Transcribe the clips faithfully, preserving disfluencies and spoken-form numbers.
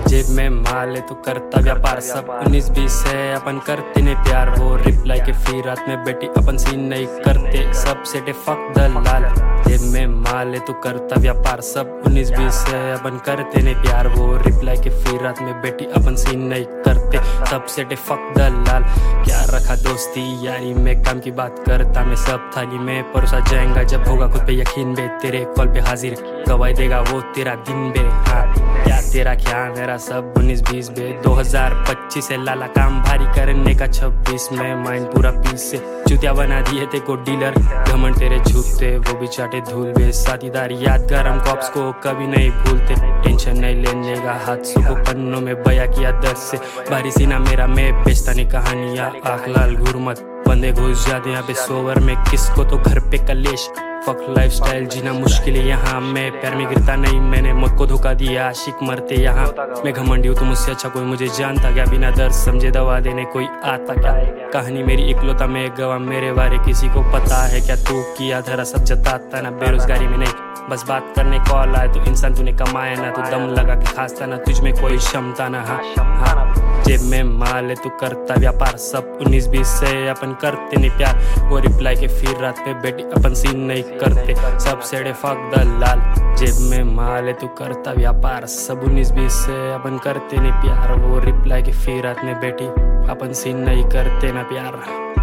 जेब में माल है तू करता व्यापार, सब उन्नीस बीस है अपन करते ने प्यार। वो रिप्लाई के फिर रात में बेटी अपन सीन नहीं करते, सब सेटे फक दलाल। जेब में माल है तू करता व्यापार, सब उन्नीस बीस है अपन करते ने प्यार। वो रिप्लाई के फिर रात में बेटी अपन सीन नहीं करते, सब सेटे फक दलाल। क्या रखा दोस्ती यारी में, काम की बात करता मैं सब थाली में परोसा जाएगा जब होगा खुद पे यकीन बे। तेरे कॉल पे हाजिर गवाही देगा वो तेरा दिन बे। हाँ क्या तेरा क्या मेरा सब उन्नीस बीस बे। दो हजार पच्चीस से लाला काम भारी करने का छब्बीस में माइंड पूरा पीस से चुतिया बना दिए थे को डीलर। घमंड तेरे झूठते वो भी चाटे धूल बे। साथीदार यादगार हम कॉप्स को कभी नहीं भूलते, टेंशन नहीं लेने का हादसों को पन्नों में बया किया दर्द से। भारी सीना मेरा मैं बेचता नहीं कहानियाँ, आँख लाल घुरमत बंदे घुस जाते यहाँ पे सोवर में। किसको तो घर पे कलेश फक लाइफस्टाइल जीना मुश्किल है यहाँ। मैं पैर में गिरता नहीं, मैंने मौत को धोखा दिया, आशिक मरते यहाँ। मैं घमंडी हूँ तो मुझसे अच्छा कोई मुझे जानता क्या, बिना दर्द समझे दवा देने कोई आता क्या। कहानी मेरी इकलौता मैं गवाह, मेरे बारे किसी को पता है क्या। तू किया धरा सब जताता ना, बेरोजगारी में नहीं बस बात करने कॉल आए तो इंसान तूने कमाया ना। तू दम लगा के खासता ना, तुझ में कोई क्षमता ना। हाँ हाँ जेब में माल है तू करता व्यापार, सब उन्नीस बीस से अपन करते नहीं प्यार। वो रिप्लाई के फिर रात पे बेटी अपन सीन नहीं करते, सब सेड़े फक दलाल। जेब में माल है तू करता व्यापार, सब उन्नीस बीस से अपन करते नहीं प्यार। वो रिप्लाई के फिर रात में बेटी अपन सीन नहीं करते ना प्यार।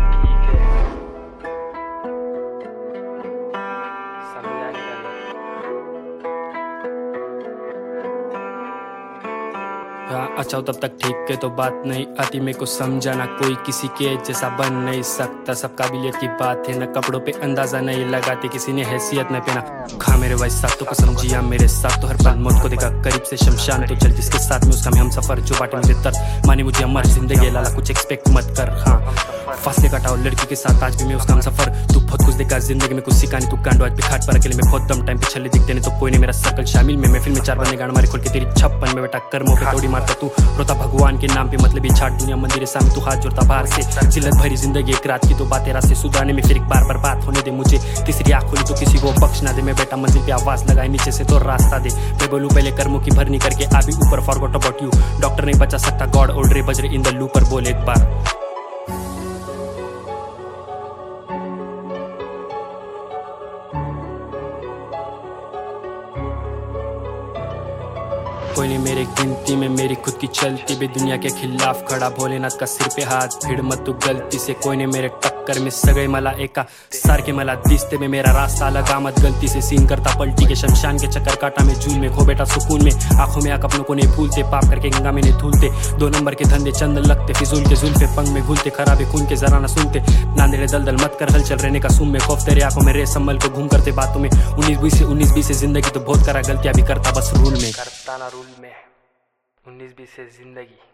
अच्छा तब तक ठीक है तो बात नहीं आती मेरे को समझाना, कोई किसी के जैसा बन नहीं सकता। सब काबिलियत की बात है ना, कपड़ों पे अंदाजा नहीं लगाते किसी ने हैसियत न पहना। खा मेरे भाई साथ तो कसम जिया मेरे साथ तो हर पल मौत को देखा करीब से शमशान तो चल जिसके साथ में उसका मैं हम सफर। जो बाटे मुझे दर्द माने मुझे अमर जिंदगी लाला कुछ एक्सपेक्ट मत कर। हाँ फासले काटाओ लड़की के साथ आज भी मैं उसका हम सफर। तू बहुत कुछ देखा जिंदगी में कुछ सिखाने, तू गांडो आज भी खाट पर अकेले में बहुत दम टाइम पे छले दिखते नहीं तो कोई नहीं मेरा सर्कल शामिल में। महफिल में चार बंदे गाड़ मारे खोल के तेरी छप्पन में बेटा कर्मों पे तोड़ी मारता तू रोता भगवान के नाम पे मतलब ये छाट दुनिया मंदिर सामने तू हाथ जोड़ता बाहर से। जिल्लत भरी जिंदगी एक रात की तो बातें रास्ते सुधारने में फिर एक बार बार बात होने दे मुझे। तीसरी आँख खोली तो किसी को बख्श ना दे, मैं बेटा मंजिल पे आवाज लगाए नीचे से तो रास्ता दे। मैं बोलूं पहले कर्मों की भरनी करके अभी ऊपर फॉरगॉट अबाउट यू। डॉक्टर नहीं बचा सकता गॉड ओल्ड रे बजरे इन द लू पर बोल एक बार। कोई नहीं मेरे गिनती में मेरी खुद की चलती भी, दुनिया के खिलाफ खड़ा भोलेनाथ का सिर पे हाथ भिड़ मत तू गलती से। कोई नहीं मेरे टक्कर में सगई मला एका सार के मला दिसते में मेरा रास्ता लगा मत गलती से। सीन करता पलटी के शमशान के चक्कर काटा में झूल में खो बेटा सुकून में। आंखों में आंख अपनों को नहीं भूलते, पाप करके गंगा में नहीं धूलते। दो नंबर के धंधे चंद लगते फिजूल के जुल्फे पंग में घुलते। खराबे खून के जरा ना सुनते नांदेड़े दलदल मत कर हलचल रहने का सुम में खौफ तेरे आंखों में रे संभल को घूम करते बातों में। उन्नीस बीस से उन्नीस बीस से जिंदगी तो बहुत करा गलतियां भी करता बस रूल में करता ना रूल में। उन्नीस बीस से जिंदगी